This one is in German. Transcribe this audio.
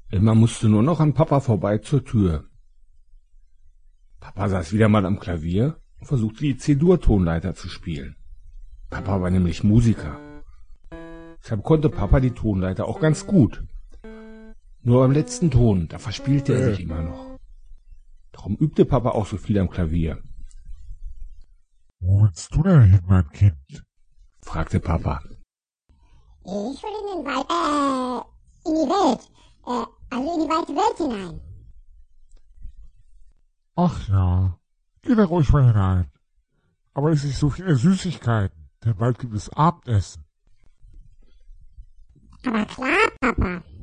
Emma musste nur noch an Papa vorbei zur Tür. Papa saß wieder mal am Klavier und versuchte die C-Dur-Tonleiter zu spielen. Papa war nämlich Musiker. Deshalb konnte Papa die Tonleiter auch ganz gut. Nur beim letzten Ton, da verspielte er sich immer noch. Darum übte Papa auch so viel am Klavier. Wo willst du denn hin, mein Kind? Fragte Papa. Ich will in den Wald, in die Welt, also in die weite Welt hinein. Ach ja, geh da ruhig mal hinein. Aber es ist so viele Süßigkeiten, denn bald gibt es Abendessen. Aber klar, Papa.